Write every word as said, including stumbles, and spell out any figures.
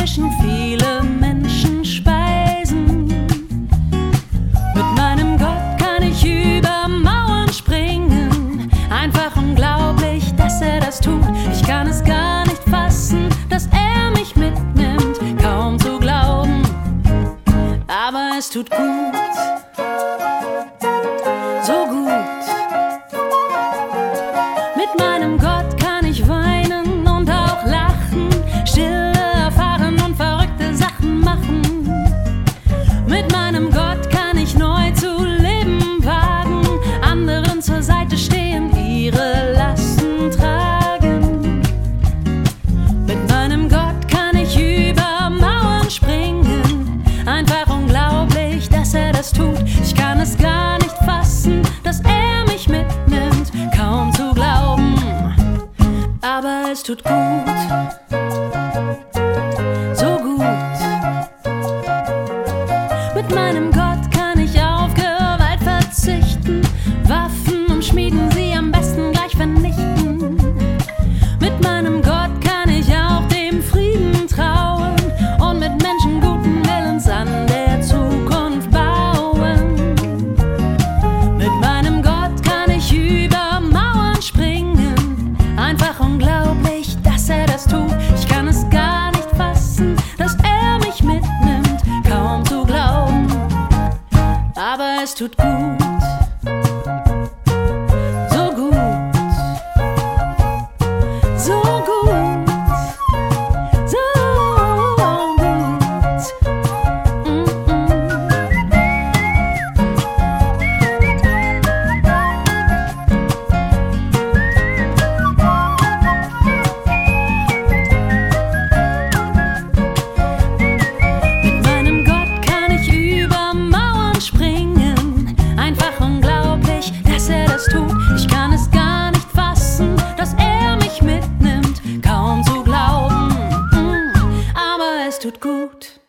zwischen viele Menschen speisen. Mit meinem Gott kann ich über Mauern springen. Einfach unglaublich, dass er das tut. Ich kann es gar nicht fassen, dass er mich mitnimmt. Kaum zu glauben, aber es tut gut. So gut. Mit meinem Gott kann ich weinen und auch lachen, Stille erfahren und verrückte Sachen machen. Mit meinem Gott kann ich neu zu leben wagen, anderen zur Seite stehen, ihre Lasten tragen. Mit meinem Gott kann ich über Mauern springen, einfach unglaublich, dass er das tut. Ich kann es gar nicht fassen, dass er mich mitnimmt, kaum zu glauben, aber es tut gut, so gut. Mit meinem Gott kann ich auf Gewalt verzichten, Waffen umschmieden, sie am besten gleich vernichten. Mit meinem Gott kann ich auch dem Frieden trauen und mit Menschen guten Willens an der Zukunft bauen. Mit meinem Gott kann ich über Mauern springen, einfach unglaublich, dass er das tut. Ich kann es gar nicht fassen, dass er mich mitnimmt, kaum zu glauben, aber es tut gut, so gut, so gut, so gut. Mm-mm. Mit meinem Gott kann ich über Mauern springen, einfach unglaublich, dass er das tut. Ich kann es gar nicht fassen, dass er mich mitnimmt, kaum zu glauben, mm, aber es tut gut.